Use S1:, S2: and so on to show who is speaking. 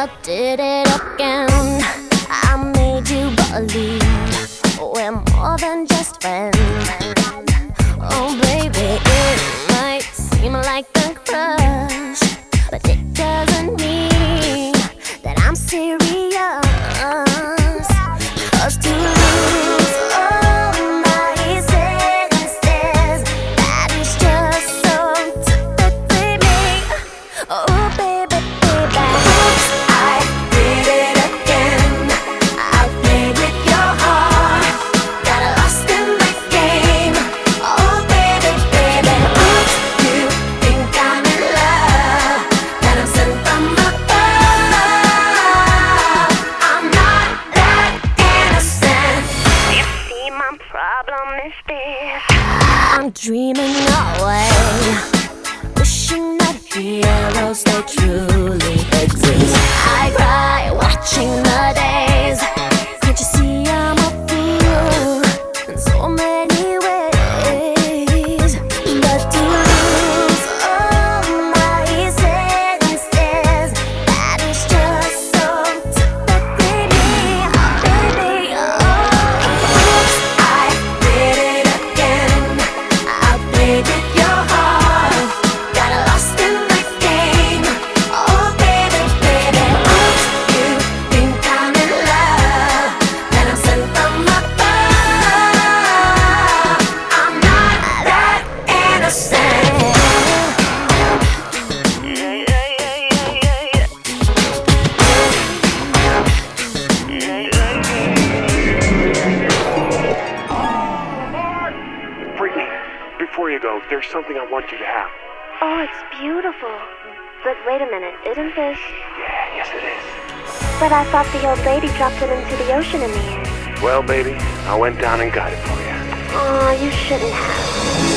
S1: I did it again. I made you believe we're more than just friends. Oh baby, it might seem like a crush, but it doesn't mean that I'm serious. 'Cause to lose all my senses, that is just so typically me. Oh baby, baby, oops, I did it again. I played with your heart, got lost in the game. Oh baby, baby, oops, you think I'm in love, that I'm sent from above. I'm not that innocent. You see, my problem is this: I'm dreaming away, wishing that heroes they truly exist. I cry watching the days. Can't you see I'm a fool in so many ways? But to lose all my senses, that is just so typically me, baby. Oh, oops, I did it again. I played with your heart, got lost in the game. Oh baby, baby, oops, you think I'm in love, that I'm sent from above. I'm not that innocent.
S2: Brittany, before you go, there's something I want you to have.
S3: Oh, it's beautiful. But wait a minute, isn't this?
S2: Yeah, yes it is.
S3: But I thought the old lady dropped it into the ocean in the end.
S2: Well, baby, I went down and got it for you.
S3: Aw, you shouldn't have.